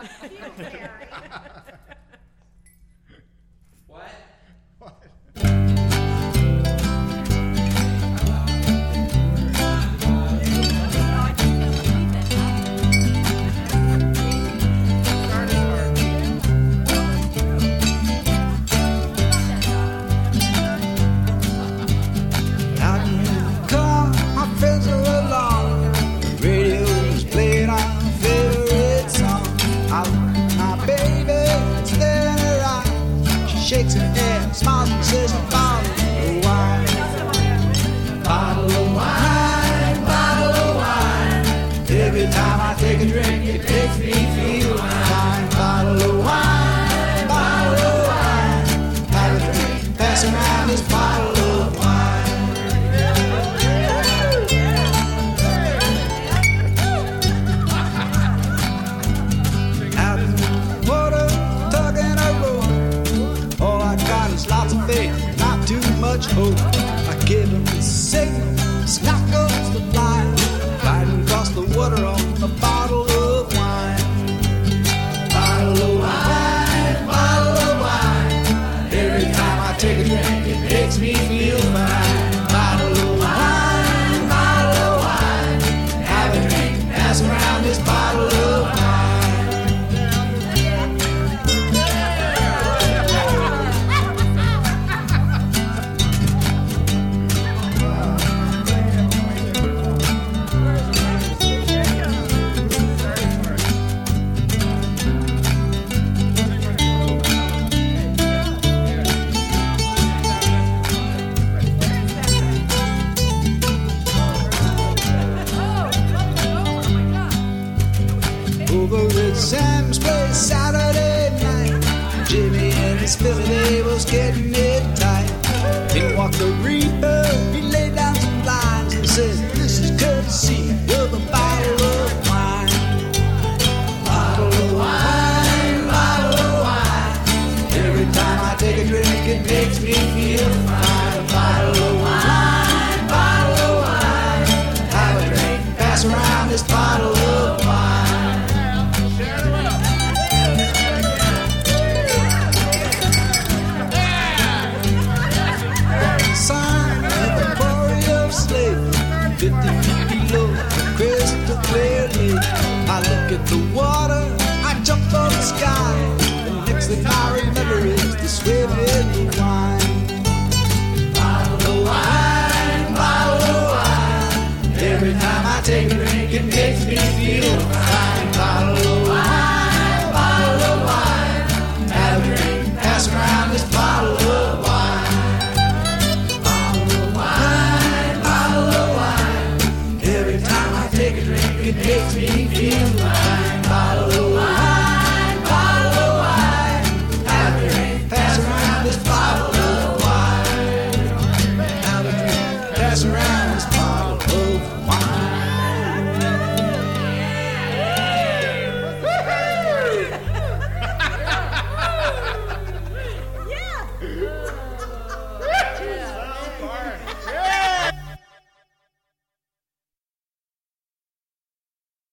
dog Pillsbury. What? Out in the car, my friends are along. Radio's playing our favorite song. I look at my baby, staring at her eyes. She shakes her head, smiles and says, bottle of wine. Bottle of wine, bottle of wine. Every time I take a drink, it makes me feel fine. Bottle of wine, bottle of wine. Have a drink, pass around this bottle of wine. Out in the water, tugging a rope. All I got is lots of faith, not too much hope. I give him the signal, snap goes the line. Gliding across the water on a bottle of wine. Bottle of wine, bottle of wine. Every time I take a drink, it makes me feel fine. Bottle of wine, bottle of wine. Have a drink, pass around this bottle of wine. Over at Sam's place Saturday night, Jimmy and his Philly, they was getting it